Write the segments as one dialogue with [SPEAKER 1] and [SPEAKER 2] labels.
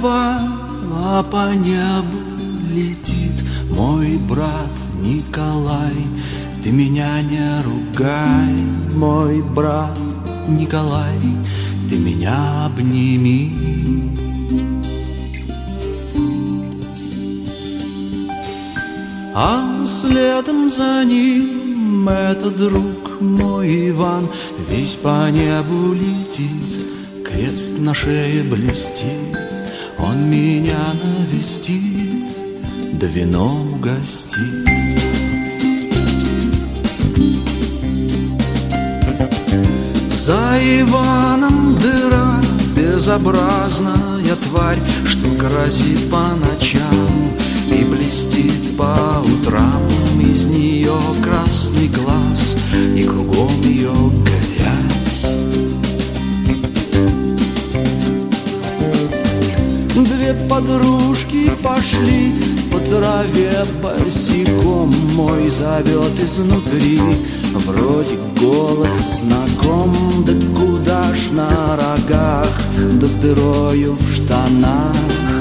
[SPEAKER 1] голова, а по небу летит мой брат Николай. Ты меня не ругай, мой брат Николай, ты меня обними. А следом за ним этот друг мой Иван весь по небу летит, крест на шее блестит. Он меня навестит, да вином угостит. За Иваном дыра, безобразная тварь, что грозит по ночам и блестит по утрам. Из нее красный глаз, и кругом ее грязь. Две подружки пошли по траве босиком. Мой зовет изнутри, вроде голос знаком. Да куда ж на рогах, да с дырою в штанах.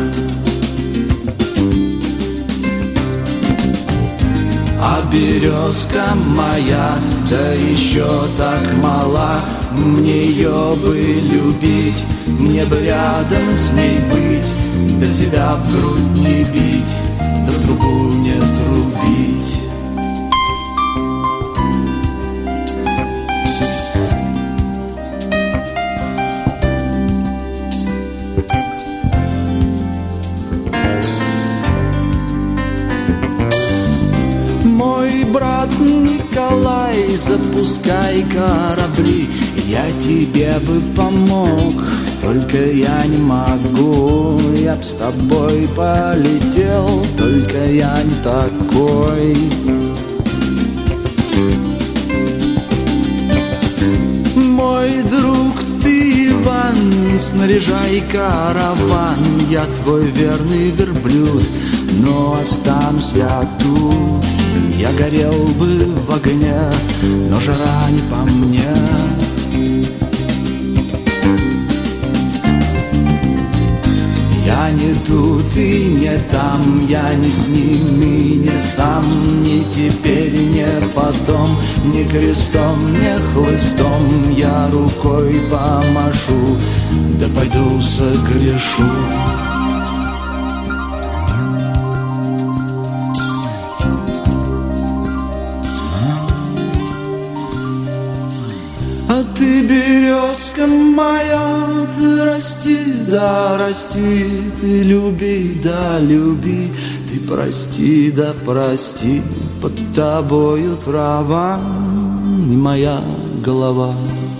[SPEAKER 1] А березка моя, да еще так мала, мне ее бы любить, мне бы рядом с ней быть, да себя в грудь не бить, да в трубу не трубить. Мой брат Николай, запускай корабли, я тебе бы помог, только я не могу. Я б с тобой полетел, только я не такой. Мой друг ты, Иван, снаряжай караван. Я твой верный верблюд, но останусь я тут. Я горел бы в огне, но жара не по мне. Я не тут и не там, я не с ним и не сам, ни теперь, ни потом, ни крестом, ни хлыстом. Я рукой помашу, да пойду согрешу. А ты, березка моя, ты расти, да расти, ты люби, да люби, ты прости, да прости, под тобою трава и моя голова.